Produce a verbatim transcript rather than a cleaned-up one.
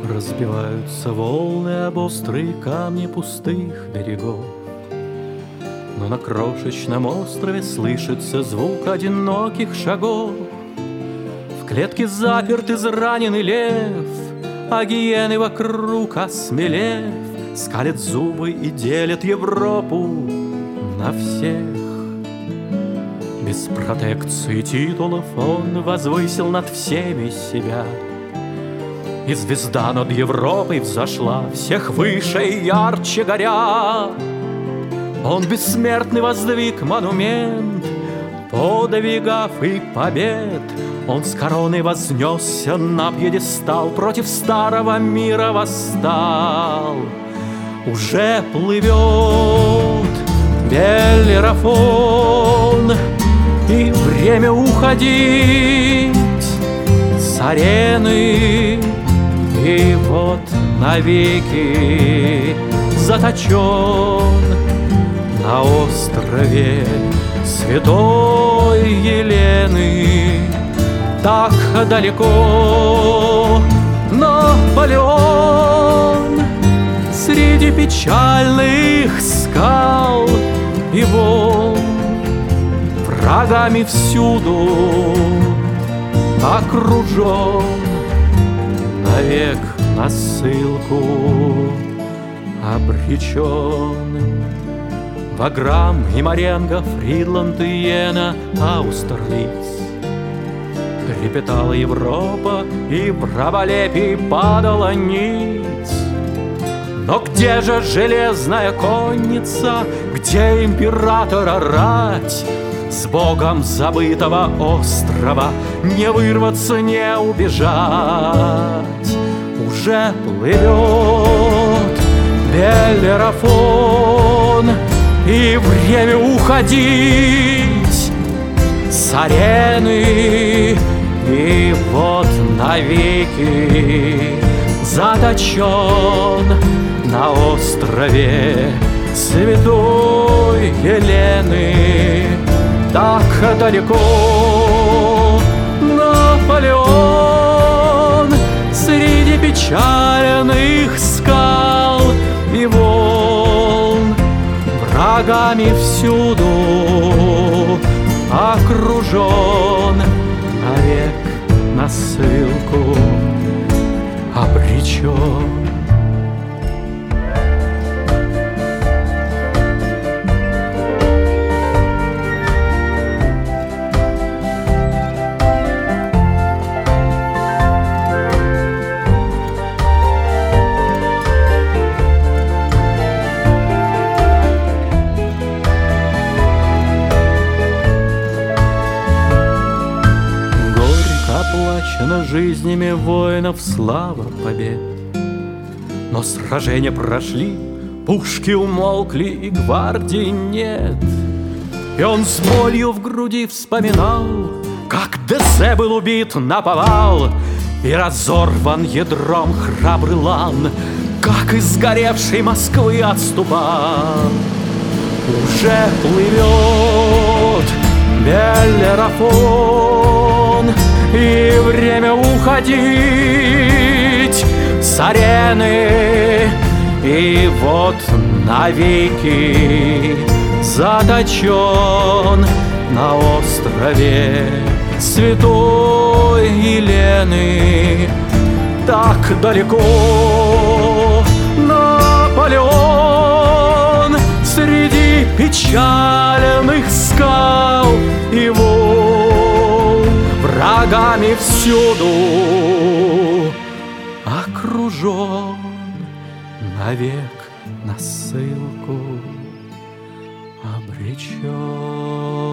Разбиваются волны об острые камни пустых берегов, но на крошечном острове слышится звук одиноких шагов. В клетке заперт израненный лев, а гиены вокруг, осмелев, скалят зубы и делят Европу на всех. Без протекции титулов он возвысил над всеми себя, и звезда над Европой взошла, всех выше и ярче горя. Он бессмертный воздвиг монумент подвигов и побед. Он с короной вознесся на пьедестал, против старого мира восстал. Уже плывет Беллерафон, и время уходить с арены. И вот навеки заточен на острове Святой Елены. Так далеко Наполеон среди печальных скал и волн, врагами всюду окружен, навек на ссылку обречен. Ваграм и Маренго, Фридланд и Йена, Аустерлиц. Трепетала Европа, и в раболепии падала ниц. Но где же железная конница, где императора рать? С богом забытого острова не вырваться, не убежать. Уже плывет Беллерафон, и время уходить с арены. И вот навеки заточен на острове Святой Елены. Так далеко Наполеон среди печальных скал и волн, врагами всюду окружен, навек на ссылку обречен. Оплачена жизнями воинов слава побед. Но сражения прошли, пушки умолкли, и гвардии нет. И он с болью в груди вспоминал, как Дессе был убит наповал и разорван ядром храбрый Лан, как из сгоревшей Москвы отступал. Уже плывет Беллерафон, и время уходить с арены. И вот навеки заточен на острове Святой Елены. Так далеко Наполеон среди печальных скал и волн, врагами всюду окружен, навек на ссылку обречен.